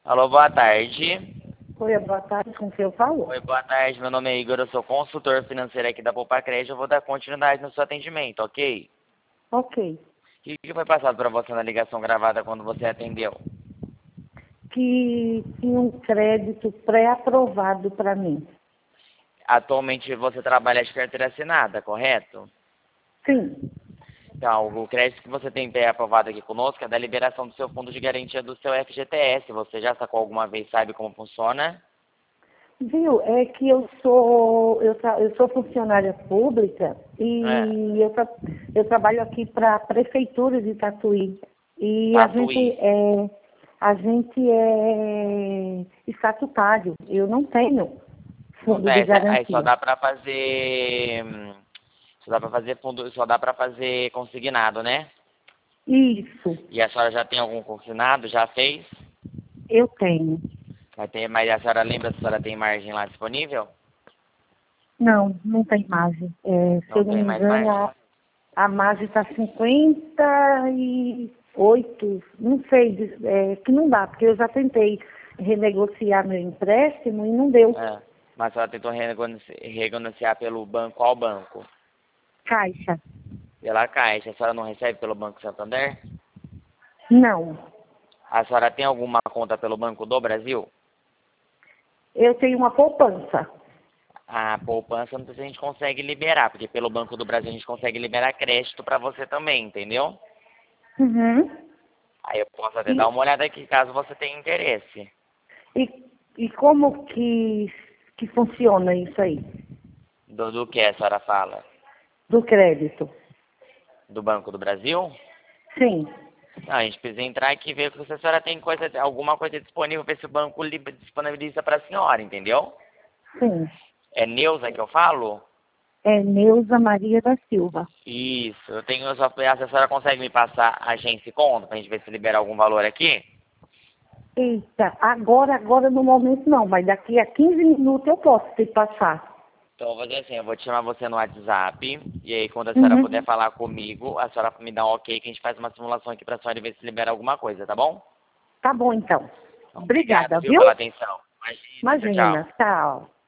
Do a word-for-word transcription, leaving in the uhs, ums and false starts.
Alô, boa tarde. Oi, boa tarde, com quem eu falo? Oi, boa tarde. Meu nome é Igor, eu sou consultor financeiro aqui da Poupa Crédito. Eu vou dar continuidade no seu atendimento, ok? Ok. O que foi passado para você na ligação gravada quando você atendeu? Que tinha um crédito pré-aprovado para mim. Atualmente você trabalha de carteira assinada, correto? Sim. Então, o crédito que você tem pré-aprovado aqui conosco é da liberação do seu fundo de garantia do seu F G T S. Você já sacou alguma vez, sabe como funciona? Viu, é que eu sou, eu, tra- eu sou funcionária pública É. e eu, tra- eu trabalho aqui para a Prefeitura de Tatuí. E a gente Tatuí. é, a gente é estatutário. Eu não tenho Não fundo de tem, aí só garantia. dá pra fazer. hum, Só dá pra fazer fundo, só dá pra fazer consignado, né? Isso, E a senhora já tem algum consignado? Já fez? eu tenho. Vai ter, mas a senhora lembra se a senhora tem margem lá disponível? Não, não tem margem. É, se Não eu não tem me mais engano, margem? a, a margem está cinquenta e oito, não sei, diz- é, que não dá, porque eu já tentei renegociar meu empréstimo e não deu. É. Mas a senhora tentou renegoci- renegociar pelo banco, qual banco? Caixa. Pela Caixa. A senhora não recebe pelo Banco Santander? Não. A senhora tem alguma conta pelo Banco do Brasil? Eu tenho uma poupança. A poupança não sei se a gente consegue liberar, porque pelo Banco do Brasil a gente consegue liberar crédito para você também, entendeu? Uhum. Aí eu posso até dar E, uma olhada aqui caso você tenha interesse. e, e como que, que funciona isso aí, Do, do que a senhora fala? do crédito? Do Banco do Brasil? Sim. Não, a gente precisa entrar aqui e ver se a senhora tem coisa, alguma coisa disponível para esse banco li- disponibiliza para a senhora, entendeu? Sim. É Neuza que eu falo? É Neuza Maria da Silva. Isso, eu tenho só, a senhora consegue me passar a agência e conta pra gente ver se libera algum valor aqui? Eita, agora, agora no momento não, mas daqui a quinze minutos eu posso te passar. Então eu vou fazer assim, eu vou te chamar você no WhatsApp, e aí quando a senhora puder Uhum. falar comigo, a senhora me dá um ok que a gente faz uma simulação aqui pra senhora ver se libera alguma coisa, tá bom? Tá bom, então. Então, obrigado, Obrigada, viu, viu? pela atenção. Imagina, tchau, tchau. Imagina. Tchau.